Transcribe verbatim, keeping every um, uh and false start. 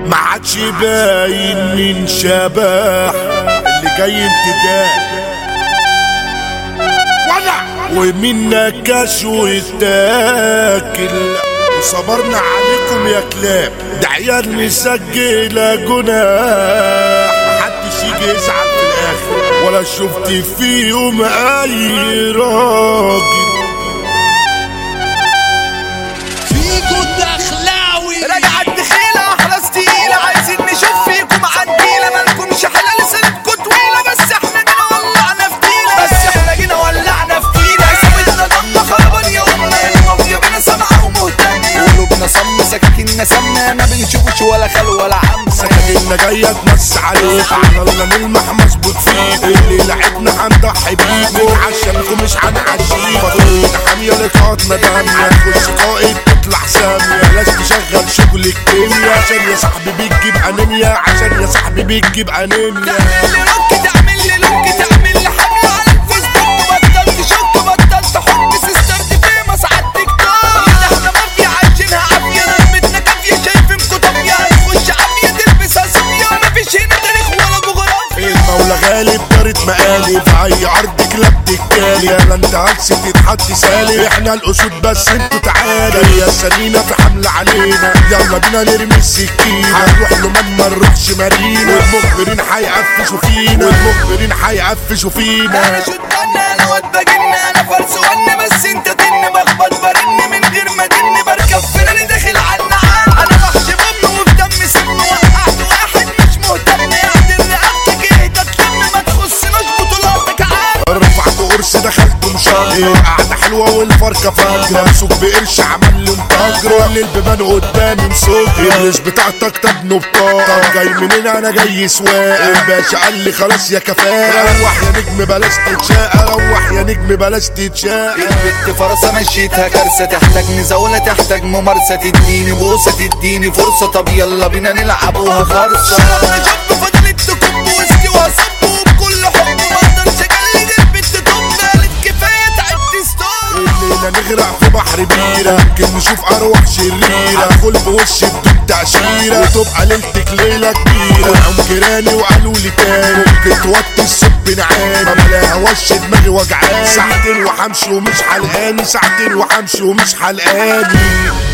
ما عادش باين من شبح اللي جاي انتداء ومن نكش واتاكل وصبرنا عليكم يا كلاب. ده عيال مسجلة جناح محدش يجي يزعل في الاخر ولا شفت فيهم اي راجل. فيكو الدخلاوي راجع الدخيلة خلاص تقيلة عايزين نشوف فيكم عنديلة مالكمش حلال سنتكم طويلة بس احنا جينا ولعنا في تيلة بس احنا جينا ولعنا في تيلة سويتنا ضمة خربان يا أمنا المافيا بينا سامعة ومهتمة قلوبنا صم سكاكيننا سمنة ما بنشوفش ولا خال ولا عم سكاكيننا جاية تمس عليك عملنا نلمح مظبوط فيك اللي لعبنا هنضحي بيكم عشانكم مش هنعشيك فاضلين حامية لقاءاتنا دامية تخش قائد تطلع سامية بلاش تشغل شغل الكيميا عشان يا صاحبي بتجيب انيميا عشان يا صاحبي بتجيب انيميا. تعمل لي لوك تعمل لي لوك تعمل لي حملة على الفيسبوك بطل تشك بطل تحط سيسترت فيمس على التيك توك احنا مافيا عايشينها عافية رمتنا كافية شايفينكوا طافية هنخش عافية تلبسها صافية مفيش هنا تاريخ ولا جغرافيا المولى غالب دارت مقالب اي عرض كلاب تتكالي لا انت هلس تتحط سالب احنا الاسود بس انتوا تعالى يا سلينا في حملة علينا يلا بينا نرمي السكينة هنروح لمن ما نروحش مارينا والمخبرين هيقفشوا فينا والمخبرين هيقفشوا فينا. انا شدنا انا واد بجن انا فرس ون بس انت تن بخبط برن من غير ما تن بركب فينا داخل على النعام انا وحش بم وفي دم سم وقعت واحد مش مهتم يعدل رقبتك اهدى تلم ما تخصناش بطولاتك عام رفعت قرص دخلت مشاهير قعدة حلوة والفركة فاجرة مسوق بقرش عمل لي مطاجرة اللي البيبان قدامي مسوقي الريش بتاعتك تبنوا بطاقة طب جاي منين انا جاي سواق الباشا قال لي خلاص يا كفاءة روح يا نجم بلاش تتشاقى روح يا نجم بلاش تتشاقى. البت فرصة مشيتها كارثة تحتاج مزاولة تحتاج ممارسة تديني بوسة تديني فرصة طب يلا بينا نلعبوها خرصة انا شاب فضلت تكب وسكي وهصب وبكل حب مقدرش اجلد البت طب قالت كفاية تعبت ستوب الليلة نغرق في بحر بيرة يمكن نشوف أرواح شريرة هدخل بوش بدون تأشيرة وتبقى ليلتك ليلة كبيرة وقعوا جيراني وقالوا لي تاني ممكن توطي الصب نعاني ما بلاها وش دماغي وجعاني ساعتين وحمشي ومش حلقاني ساعتين وحمشي ومش حلقاني.